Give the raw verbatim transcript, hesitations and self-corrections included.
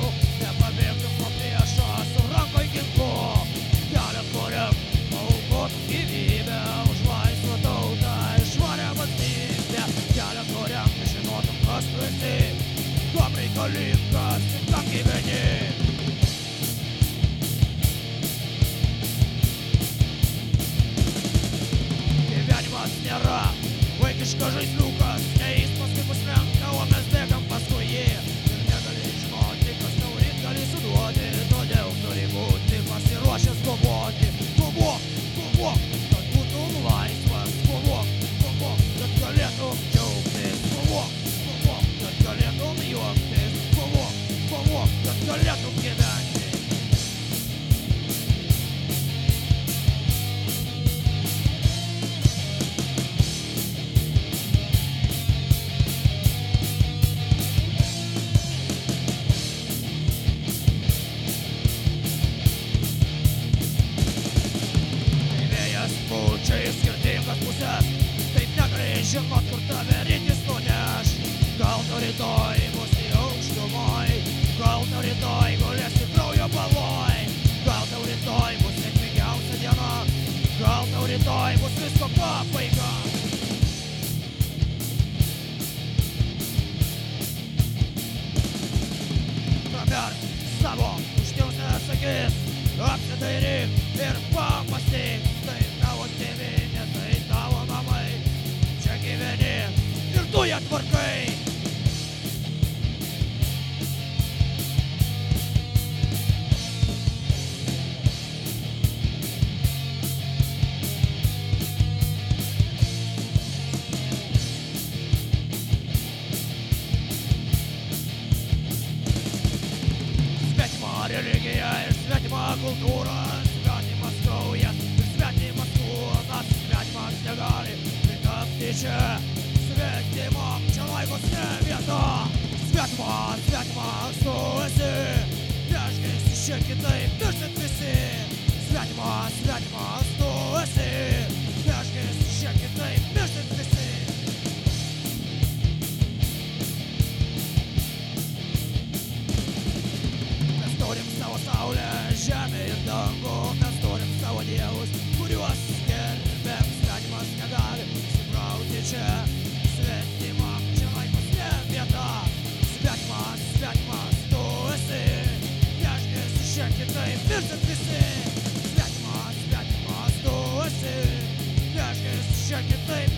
nepabėgtum nuo priešo su rankoj ginklu. Kelią kuriam aukot gyvybę už laisvą tautą ir švarią valstybę. Kelią kuriam žinotum, kas tu esi, kam reikalingas ir kam gyveni. Gyvenimas nėra vaikiškas žaisliukas, ne jis paskui mus renka, o mes bėgam paskui jį. Ir negali žinoti, kas tau ryt gali suduoti, todėl turi būti pasiruošęs kovoti. Kovok, kovok, kad būtum laisvas. Kovok, kovok, kad galėtum džiaugtis. Kovok, kovok, kad galėtum juoktis. Kovok, kovok, kad galėtum gyventi. Pučia į skirtingas pusės, taip negali žinot, kur tave rytis nuneš. Gal tu rytoj būsi aukštumoj, gal tu rytoj gulėsi kraujo baloj, gal tau rytoj bus sėkmingiausia diena, gal tau rytoj bus visko pabaiga. Praverk savo užtiausias akis, apsidairyk ir pamąstyk. Tai tavo tėvynė, tai tavo namai, čia gyveni ir tu ją tvarkai. Svetima religija ir svetima kultūra, svetimas kraujas ir svetimas kūnas, svetimas negali pritapti čia. Svetimam čia laivos ne vieta. Svetimas, svetimas tu esi, reiškiasi šiek kitaip mirsit visi. Svetimas, svetimas tu esi, reiškiasi šiek kitaip mirsit visi. Mes turim savo saulę, žemę ir dangų, mes turim savo dievus, kuriuos skelbėm. Svetimas negali įsibrauti čia. Svetimam čia laivos ne vieta. Svetimas, svetimas tu esi, reiškiasi šiek kitaip mirsit visi. Svetimas, svetimas tu esi, reiškiasi šiek kitaip